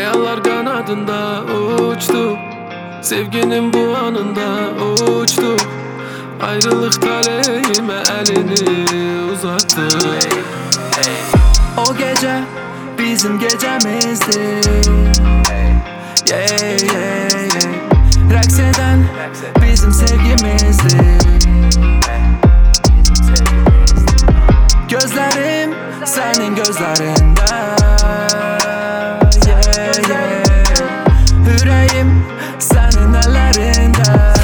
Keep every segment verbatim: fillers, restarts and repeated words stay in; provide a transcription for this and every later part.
Hayallar kanadında uçtu, sevginin bu anında uçtu. Ayrılık taleyime elini uzattı. O gece bizim gecemizdi. Yeah, yeah, yeah. Raks eden bizim sevgimizdi. Gözlerim senin gözlerinde. Yeah, yeah. Yüreğim senin ellerinde.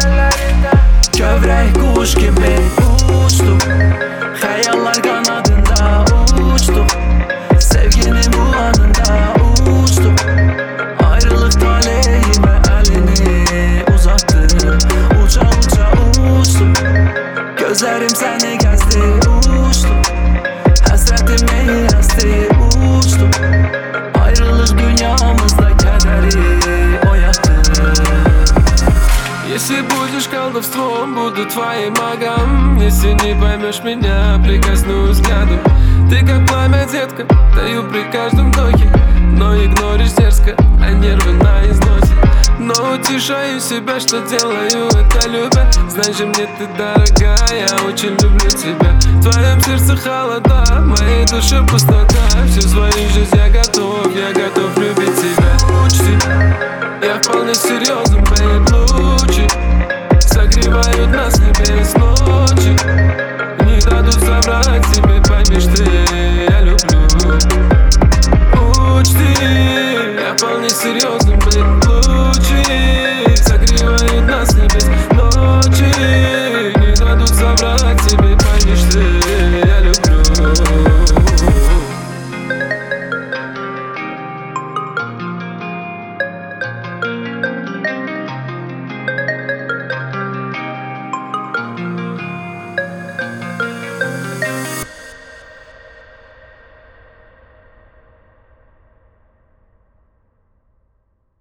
Kövrek kuş gibi uçtuk, hayallar kanadında uçtuk. Sevginin bu anında uçtuk. Ayrılık taleyime elini uzattı. Uça uça uçtum, gözlerim seni gezdi uçtum. Hasretim neyi yazdı uçtum. Ayrılık dünyamızda kederi oyattı. Если будешь колдовством, буду твоим магом. Если не поймешь меня, прикоснусь взглядом. Ты как пламя, детка, даю при каждом вдохе. Но игноришь дерзко, а нервы на износе. Но утешаю себя, что делаю это любя. Знай же мне ты дорогая, я очень люблю тебя. В твоем сердце холода, в моей душе пустота. Всю свою жизнь я готов, я готов любить тебя. Учти, я вполне серьезен, babe, лучи согревают нас небес ночи. Не дадут соврать тебе, пойми, что я люблю. Учти, я вполне серьезен.